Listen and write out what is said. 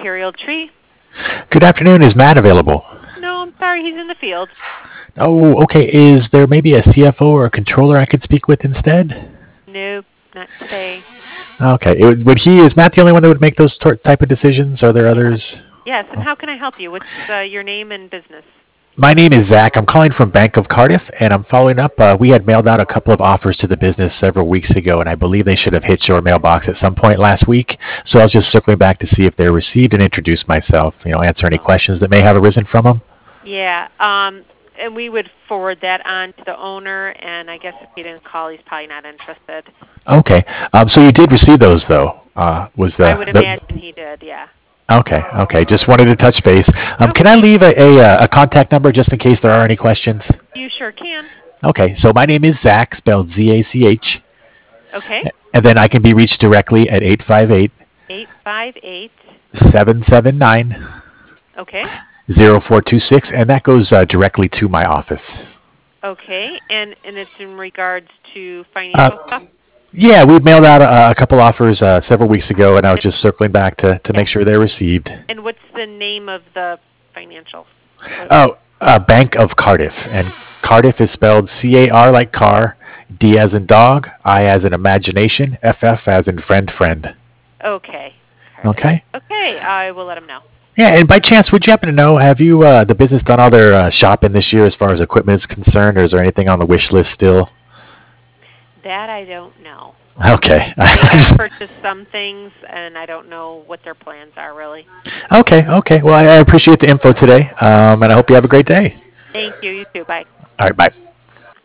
Imperial Tree. Good afternoon. Is Matt available? No, I'm sorry, he's in the field. Oh, okay. Is there maybe a CFO or a controller I could speak with instead? Nope, not today. Okay. Is Matt the only one that would make those type of decisions? Are there others? Yes, and how can I help you? What's your name and business? My name is Zach. I'm calling from Bank of Cardiff, and I'm following up. We had mailed out a couple of offers to the business several weeks ago, and I believe they should have hit your mailbox at some point last week. So I was just circling back to see if they were received and introduce myself. Answer any questions that may have arisen from them. Yeah, and we would forward that on to the owner, and I guess if he didn't call, he's probably not interested. Okay. So you did receive those, though. Was I would imagine he did, yeah. Okay, okay. Just wanted to touch base. Can I Okay. leave a contact number just in case there are any questions? You sure can. Okay, so my name is Zach, spelled Z-A-C-H, Okay. and then I can be reached directly at 858. 858-779-0426, Okay. and that goes directly to my office. Okay, and it's in regards to financial stuff? Yeah, we mailed out a couple offers several weeks ago, and I was just circling back to make sure they're received. And what's the name of the financial? Oh, Bank of Cardiff, and Cardiff is spelled C-A-R like car, D as in dog, I as in imagination, F-F as in friend. Okay. Okay. Okay, I will let him know. Yeah, and by chance, would you happen to know, have you, the business done all their shopping this year as far as equipment is concerned, or is there anything on the wish list still? That I don't know. Okay. I've purchased some things, and I don't know what their plans are, really. Okay. Well, I appreciate the info today, and I hope you have a great day. Thank you. You too. Bye. All right, bye.